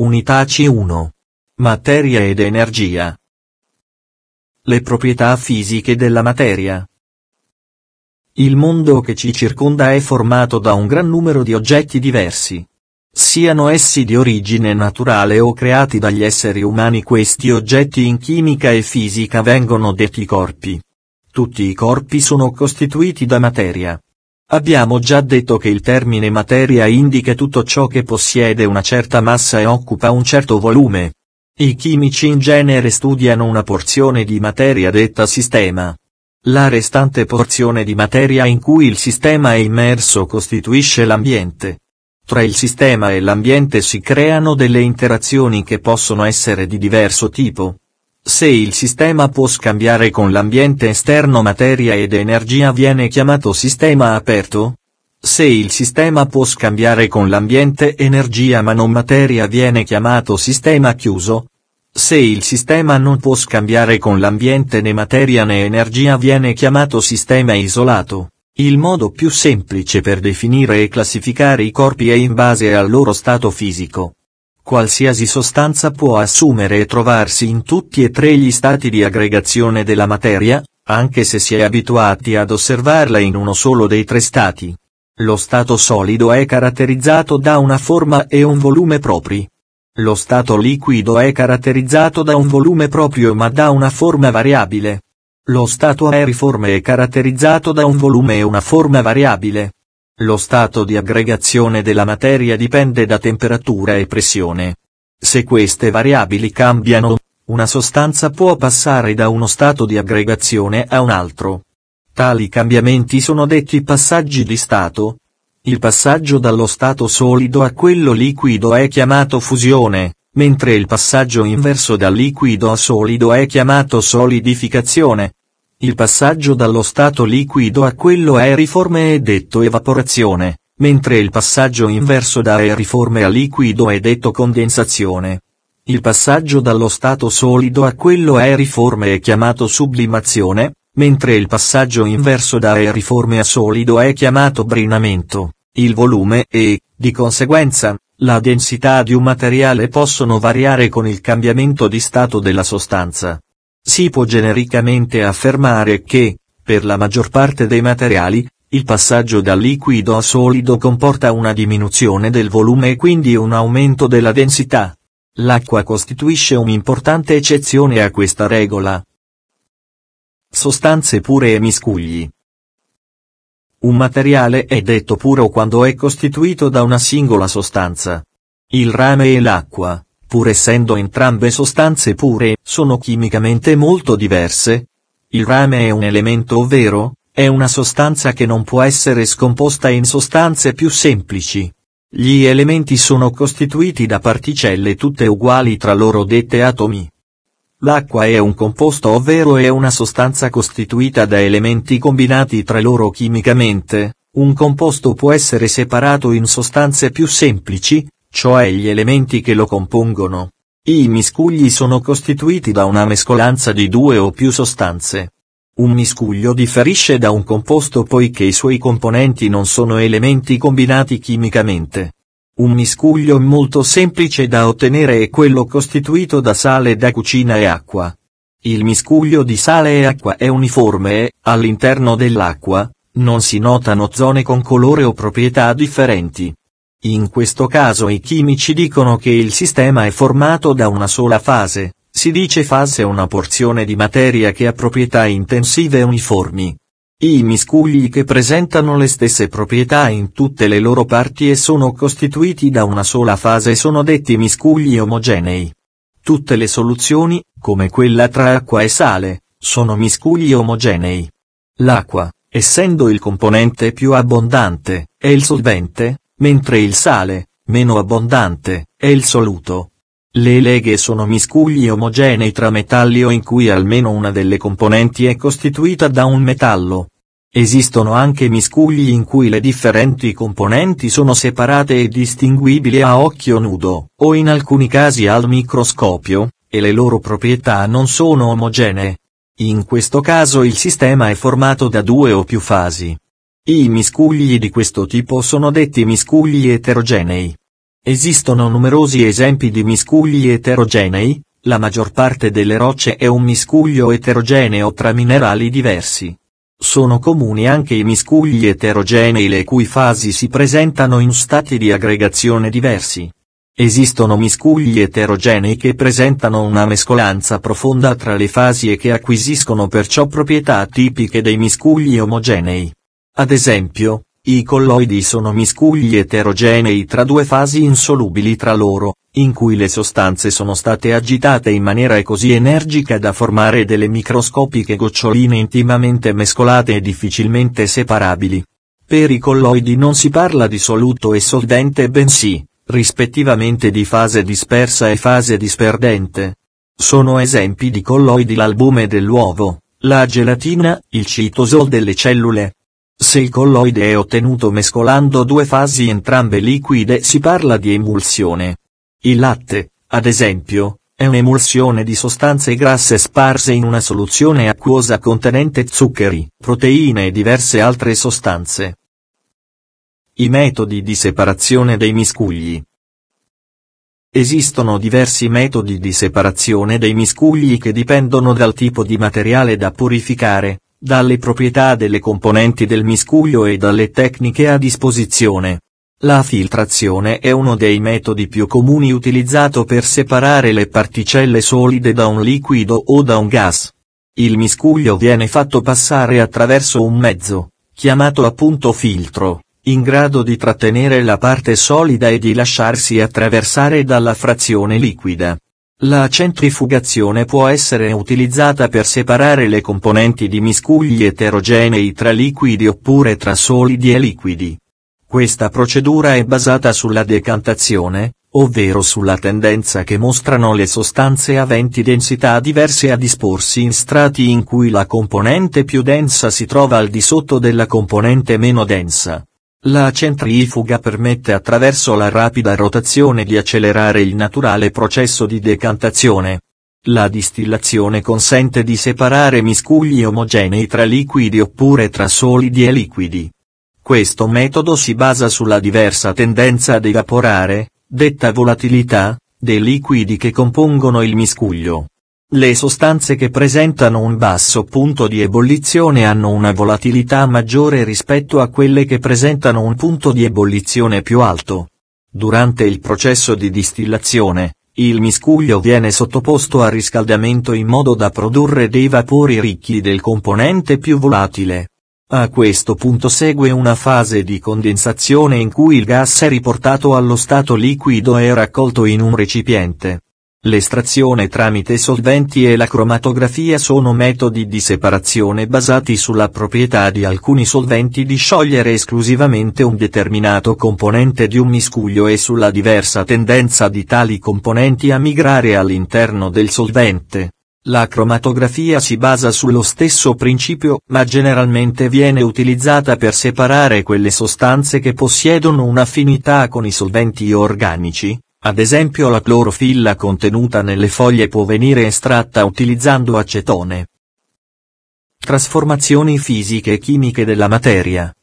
Unità C1. Materia ed energia. Le proprietà fisiche della materia. Il mondo che ci circonda è formato da un gran numero di oggetti diversi. Siano essi di origine naturale o creati dagli esseri umani, questi oggetti in chimica e fisica vengono detti corpi. Tutti i corpi sono costituiti da materia. Abbiamo già detto che il termine materia indica tutto ciò che possiede una certa massa e occupa un certo volume. I chimici in genere studiano una porzione di materia detta sistema. La restante porzione di materia in cui il sistema è immerso costituisce l'ambiente. Tra il sistema e l'ambiente si creano delle interazioni che possono essere di diverso tipo. Se il sistema può scambiare con l'ambiente esterno materia ed energia viene chiamato sistema aperto. Se il sistema può scambiare con l'ambiente energia ma non materia viene chiamato sistema chiuso. Se il sistema non può scambiare con l'ambiente né materia né energia viene chiamato sistema isolato. Il modo più semplice per definire e classificare i corpi è in base al loro stato fisico. Qualsiasi sostanza può assumere e trovarsi in tutti e tre gli stati di aggregazione della materia, anche se si è abituati ad osservarla in uno solo dei tre stati. Lo stato solido è caratterizzato da una forma e un volume propri. Lo stato liquido è caratterizzato da un volume proprio ma da una forma variabile. Lo stato aeriforme è caratterizzato da un volume e una forma variabile. Lo stato di aggregazione della materia dipende da temperatura e pressione. Se queste variabili cambiano, una sostanza può passare da uno stato di aggregazione a un altro. Tali cambiamenti sono detti passaggi di stato. Il passaggio dallo stato solido a quello liquido è chiamato fusione, mentre il passaggio inverso dal liquido a solido è chiamato solidificazione. Il passaggio dallo stato liquido a quello aeriforme è detto evaporazione, mentre il passaggio inverso da aeriforme a liquido è detto condensazione. Il passaggio dallo stato solido a quello aeriforme è chiamato sublimazione, mentre il passaggio inverso da aeriforme a solido è chiamato brinamento. Il volume e, di conseguenza, la densità di un materiale possono variare con il cambiamento di stato della sostanza. Si può genericamente affermare che, per la maggior parte dei materiali, il passaggio dal liquido a solido comporta una diminuzione del volume e quindi un aumento della densità. L'acqua costituisce un'importante eccezione a questa regola. Sostanze pure e miscugli. Un materiale è detto puro quando è costituito da una singola sostanza. Il rame e l'acqua, pur essendo entrambe sostanze pure, sono chimicamente molto diverse. Il rame è un elemento, ovvero, è una sostanza che non può essere scomposta in sostanze più semplici. Gli elementi sono costituiti da particelle tutte uguali tra loro dette atomi. L'acqua è un composto, ovvero è una sostanza costituita da elementi combinati tra loro chimicamente. Un composto può essere separato in sostanze più semplici, cioè gli elementi che lo compongono. I miscugli sono costituiti da una mescolanza di due o più sostanze. Un miscuglio differisce da un composto poiché i suoi componenti non sono elementi combinati chimicamente. Un miscuglio molto semplice da ottenere è quello costituito da sale da cucina e acqua. Il miscuglio di sale e acqua è uniforme e, all'interno dell'acqua, non si notano zone con colore o proprietà differenti. In questo caso i chimici dicono che il sistema è formato da una sola fase. Si dice fase a una porzione di materia che ha proprietà intensive e uniformi. I miscugli che presentano le stesse proprietà in tutte le loro parti e sono costituiti da una sola fase sono detti miscugli omogenei. Tutte le soluzioni, come quella tra acqua e sale, sono miscugli omogenei. L'acqua, essendo il componente più abbondante, è il solvente, mentre il sale, meno abbondante, è il soluto. Le leghe sono miscugli omogenei tra metalli o in cui almeno una delle componenti è costituita da un metallo. Esistono anche miscugli in cui le differenti componenti sono separate e distinguibili a occhio nudo, o in alcuni casi al microscopio, e le loro proprietà non sono omogenee. In questo caso il sistema è formato da due o più fasi. I miscugli di questo tipo sono detti miscugli eterogenei. Esistono numerosi esempi di miscugli eterogenei. La maggior parte delle rocce è un miscuglio eterogeneo tra minerali diversi. Sono comuni anche i miscugli eterogenei le cui fasi si presentano in stati di aggregazione diversi. Esistono miscugli eterogenei che presentano una mescolanza profonda tra le fasi e che acquisiscono perciò proprietà tipiche dei miscugli omogenei. Ad esempio, i colloidi sono miscugli eterogenei tra due fasi insolubili tra loro, in cui le sostanze sono state agitate in maniera così energica da formare delle microscopiche goccioline intimamente mescolate e difficilmente separabili. Per i colloidi non si parla di soluto e solvente bensì, rispettivamente di fase dispersa e fase disperdente. Sono esempi di colloidi l'albume dell'uovo, la gelatina, il citosol delle cellule. Se il colloide è ottenuto mescolando due fasi entrambe liquide si parla di emulsione. Il latte, ad esempio, è un'emulsione di sostanze grasse sparse in una soluzione acquosa contenente zuccheri, proteine e diverse altre sostanze. I metodi di separazione dei miscugli. Esistono diversi metodi di separazione dei miscugli che dipendono dal tipo di materiale da purificare, dalle proprietà delle componenti del miscuglio e dalle tecniche a disposizione. La filtrazione è uno dei metodi più comuni utilizzato per separare le particelle solide da un liquido o da un gas. Il miscuglio viene fatto passare attraverso un mezzo, chiamato appunto filtro, in grado di trattenere la parte solida e di lasciarsi attraversare dalla frazione liquida. La centrifugazione può essere utilizzata per separare le componenti di miscugli eterogenei tra liquidi oppure tra solidi e liquidi. Questa procedura è basata sulla decantazione, ovvero sulla tendenza che mostrano le sostanze aventi densità diverse a disporsi in strati in cui la componente più densa si trova al di sotto della componente meno densa. La centrifuga permette attraverso la rapida rotazione di accelerare il naturale processo di decantazione. La distillazione consente di separare miscugli omogenei tra liquidi oppure tra solidi e liquidi. Questo metodo si basa sulla diversa tendenza ad evaporare, detta volatilità, dei liquidi che compongono il miscuglio. Le sostanze che presentano un basso punto di ebollizione hanno una volatilità maggiore rispetto a quelle che presentano un punto di ebollizione più alto. Durante il processo di distillazione, il miscuglio viene sottoposto a riscaldamento in modo da produrre dei vapori ricchi del componente più volatile. A questo punto segue una fase di condensazione in cui il gas è riportato allo stato liquido e raccolto in un recipiente. L'estrazione tramite solventi e la cromatografia sono metodi di separazione basati sulla proprietà di alcuni solventi di sciogliere esclusivamente un determinato componente di un miscuglio e sulla diversa tendenza di tali componenti a migrare all'interno del solvente. La cromatografia si basa sullo stesso principio, ma generalmente viene utilizzata per separare quelle sostanze che possiedono un'affinità con i solventi organici. Ad esempio la clorofilla contenuta nelle foglie può venire estratta utilizzando acetone. Trasformazioni fisiche e chimiche della materia.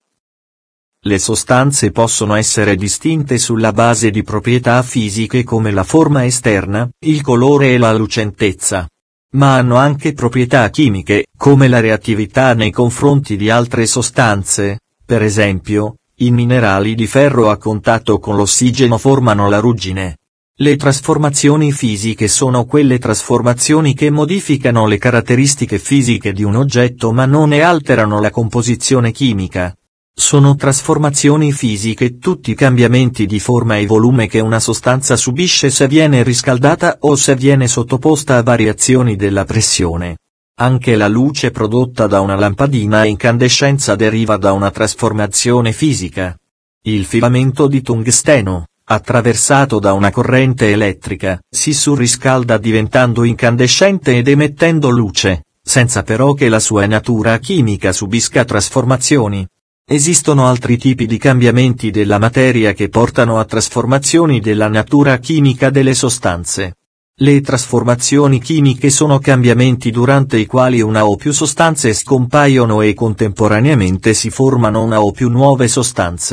Le sostanze possono essere distinte sulla base di proprietà fisiche come la forma esterna, il colore e la lucentezza. Ma hanno anche proprietà chimiche, come la reattività nei confronti di altre sostanze, per esempio, i minerali di ferro a contatto con l'ossigeno formano la ruggine. Le trasformazioni fisiche sono quelle trasformazioni che modificano le caratteristiche fisiche di un oggetto ma non ne alterano la composizione chimica. Sono trasformazioni fisiche tutti i cambiamenti di forma e volume che una sostanza subisce se viene riscaldata o se viene sottoposta a variazioni della pressione. Anche la luce prodotta da una lampadina a incandescenza deriva da una trasformazione fisica. Il filamento di tungsteno, attraversato da una corrente elettrica, si surriscalda diventando incandescente ed emettendo luce, senza però che la sua natura chimica subisca trasformazioni. Esistono altri tipi di cambiamenti della materia che portano a trasformazioni della natura chimica delle sostanze. Le trasformazioni chimiche sono cambiamenti durante i quali una o più sostanze scompaiono e contemporaneamente si formano una o più nuove sostanze.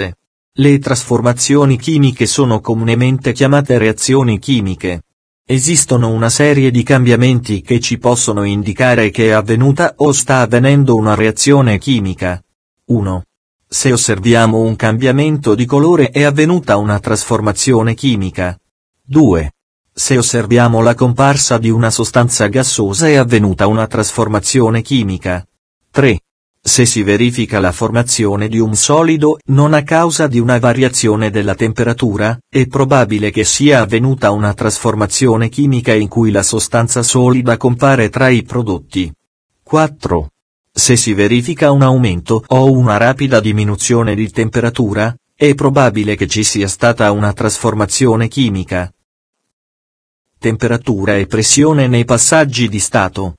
Le trasformazioni chimiche sono comunemente chiamate reazioni chimiche. Esistono una serie di cambiamenti che ci possono indicare che è avvenuta o sta avvenendo una reazione chimica. 1. Se osserviamo un cambiamento di colore è avvenuta una trasformazione chimica. 2. Se osserviamo la comparsa di una sostanza gassosa è avvenuta una trasformazione chimica. 3. Se si verifica la formazione di un solido non a causa di una variazione della temperatura, è probabile che sia avvenuta una trasformazione chimica in cui la sostanza solida compare tra i prodotti. 4. Se si verifica un aumento o una rapida diminuzione di temperatura, è probabile che ci sia stata una trasformazione chimica. Temperatura e pressione nei passaggi di stato.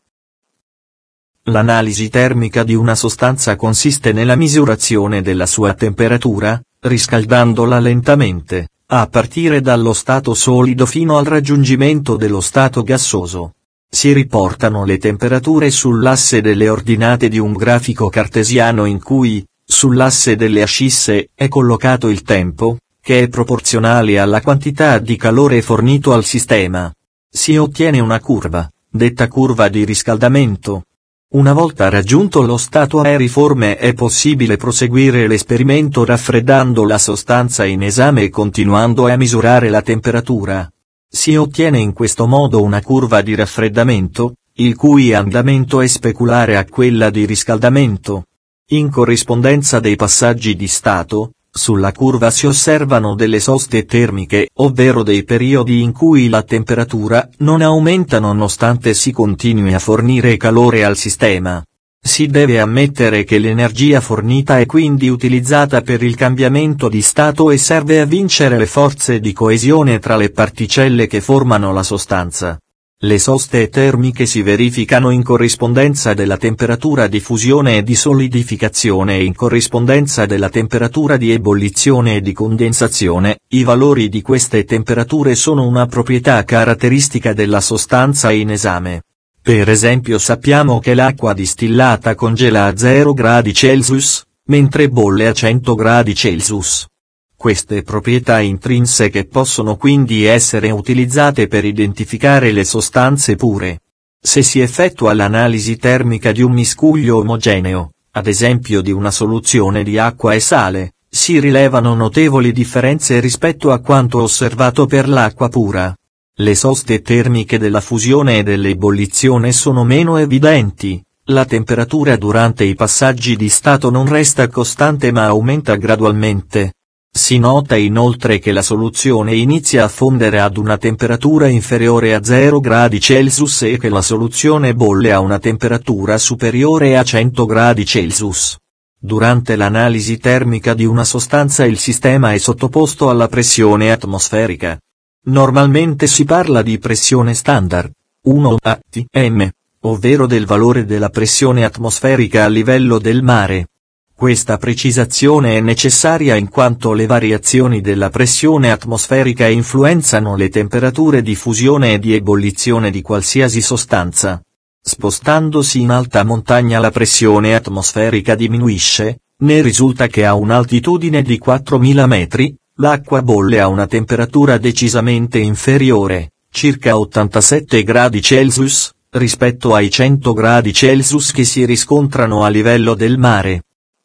L'analisi termica di una sostanza consiste nella misurazione della sua temperatura, riscaldandola lentamente, a partire dallo stato solido fino al raggiungimento dello stato gassoso. Si riportano le temperature sull'asse delle ordinate di un grafico cartesiano in cui, sull'asse delle ascisse, è collocato il tempo, che è proporzionale alla quantità di calore fornito al sistema. Si ottiene una curva, detta curva di riscaldamento. Una volta raggiunto lo stato aeriforme è possibile proseguire l'esperimento raffreddando la sostanza in esame e continuando a misurare la temperatura. Si ottiene in questo modo una curva di raffreddamento, il cui andamento è speculare a quella di riscaldamento. In corrispondenza dei passaggi di stato, sulla curva si osservano delle soste termiche, ovvero dei periodi in cui la temperatura non aumenta nonostante si continui a fornire calore al sistema. Si deve ammettere che l'energia fornita è quindi utilizzata per il cambiamento di stato e serve a vincere le forze di coesione tra le particelle che formano la sostanza. Le soste termiche si verificano in corrispondenza della temperatura di fusione e di solidificazione e in corrispondenza della temperatura di ebollizione e di condensazione. I valori di queste temperature sono una proprietà caratteristica della sostanza in esame. Per esempio sappiamo che l'acqua distillata congela a 0 gradi Celsius, mentre bolle a 100 gradi Celsius. Queste proprietà intrinseche possono quindi essere utilizzate per identificare le sostanze pure. Se si effettua l'analisi termica di un miscuglio omogeneo, ad esempio di una soluzione di acqua e sale, si rilevano notevoli differenze rispetto a quanto osservato per l'acqua pura. Le soste termiche della fusione e dell'ebollizione sono meno evidenti, la temperatura durante i passaggi di stato non resta costante ma aumenta gradualmente. Si nota inoltre che la soluzione inizia a fondere ad una temperatura inferiore a 0 gradi Celsius e che la soluzione bolle a una temperatura superiore a 100 gradi Celsius. Durante l'analisi termica di una sostanza il sistema è sottoposto alla pressione atmosferica. Normalmente si parla di pressione standard, 1 atm, ovvero del valore della pressione atmosferica a livello del mare. Questa precisazione è necessaria in quanto le variazioni della pressione atmosferica influenzano le temperature di fusione e di ebollizione di qualsiasi sostanza. Spostandosi in alta montagna la pressione atmosferica diminuisce, ne risulta che a un'altitudine di 4000 metri, l'acqua bolle a una temperatura decisamente inferiore, circa 87 gradi Celsius, rispetto ai 100 gradi Celsius che si riscontrano a livello del mare.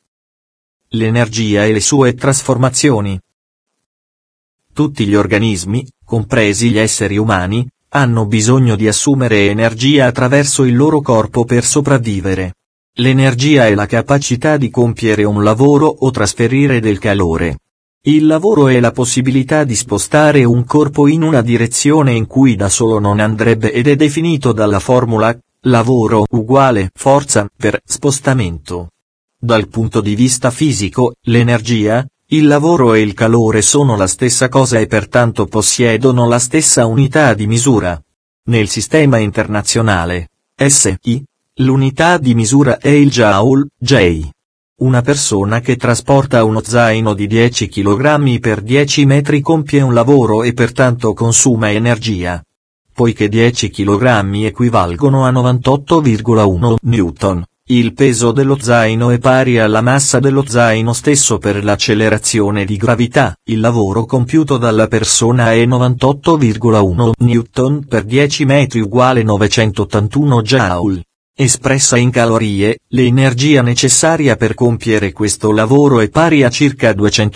L'energia e le sue trasformazioni. Tutti gli organismi, compresi gli esseri umani, hanno bisogno di assumere energia attraverso il loro corpo per sopravvivere. L'energia è la capacità di compiere un lavoro o trasferire del calore. Il lavoro è la possibilità di spostare un corpo in una direzione in cui da solo non andrebbe ed è definito dalla formula lavoro uguale forza per spostamento. Dal punto di vista fisico, l'energia, il lavoro e il calore sono la stessa cosa e pertanto possiedono la stessa unità di misura. Nel sistema internazionale, SI, l'unità di misura è il Joule, J. Una persona che trasporta uno zaino di 10 kg per 10 metri compie un lavoro e pertanto consuma energia. Poiché 10 kg equivalgono a 98,1 Newton. Il peso dello zaino è pari alla massa dello zaino stesso per l'accelerazione di gravità. Il lavoro compiuto dalla persona è 98,1 Newton per 10 metri uguale 981 Joule. Espressa in calorie, l'energia necessaria per compiere questo lavoro è pari a circa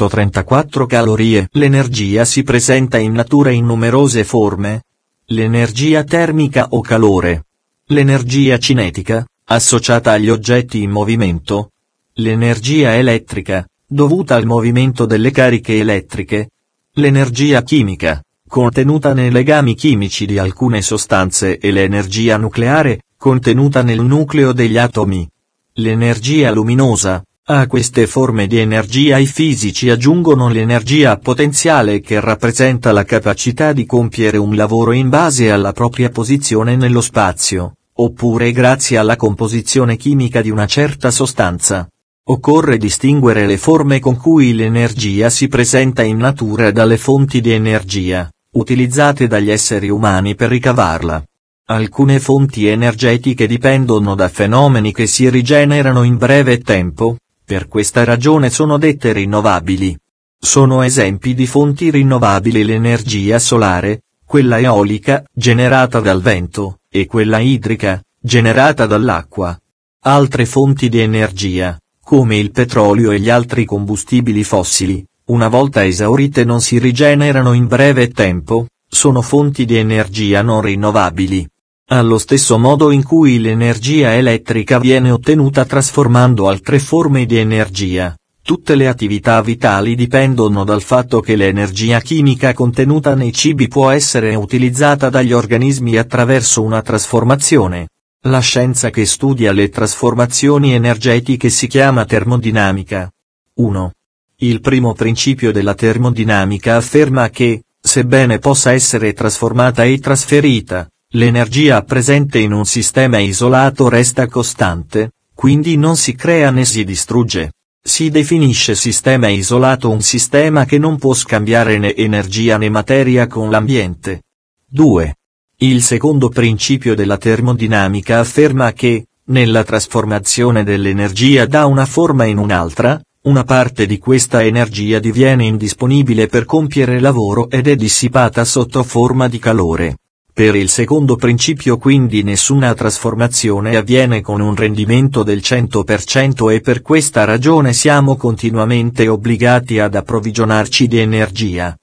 234 calorie. L'energia si presenta in natura in numerose forme. L'energia termica o calore. L'energia cinetica, associata agli oggetti in movimento. L'energia elettrica, dovuta al movimento delle cariche elettriche. L'energia chimica, contenuta nei legami chimici di alcune sostanze e l'energia nucleare, contenuta nel nucleo degli atomi. L'energia luminosa. A queste forme di energia i fisici aggiungono l'energia potenziale che rappresenta la capacità di compiere un lavoro in base alla propria posizione nello spazio, oppure grazie alla composizione chimica di una certa sostanza. Occorre distinguere le forme con cui l'energia si presenta in natura dalle fonti di energia, utilizzate dagli esseri umani per ricavarla. Alcune fonti energetiche dipendono da fenomeni che si rigenerano in breve tempo, per questa ragione sono dette rinnovabili. Sono esempi di fonti rinnovabili l'energia solare, quella eolica, generata dal vento, e quella idrica, generata dall'acqua. Altre fonti di energia, come il petrolio e gli altri combustibili fossili, una volta esaurite non si rigenerano in breve tempo, sono fonti di energia non rinnovabili. Allo stesso modo in cui l'energia elettrica viene ottenuta trasformando altre forme di energia, tutte le attività vitali dipendono dal fatto che l'energia chimica contenuta nei cibi può essere utilizzata dagli organismi attraverso una trasformazione. La scienza che studia le trasformazioni energetiche si chiama termodinamica. 1. Il primo principio della termodinamica afferma che, sebbene possa essere trasformata e trasferita, l'energia presente in un sistema isolato resta costante, quindi non si crea né si distrugge. Si definisce sistema isolato un sistema che non può scambiare né energia né materia con l'ambiente. 2. Il secondo principio della termodinamica afferma che, nella trasformazione dell'energia da una forma in un'altra, una parte di questa energia diviene indisponibile per compiere lavoro ed è dissipata sotto forma di calore. Per il secondo principio quindi nessuna trasformazione avviene con un rendimento del 100% e per questa ragione siamo continuamente obbligati ad approvvigionarci di energia.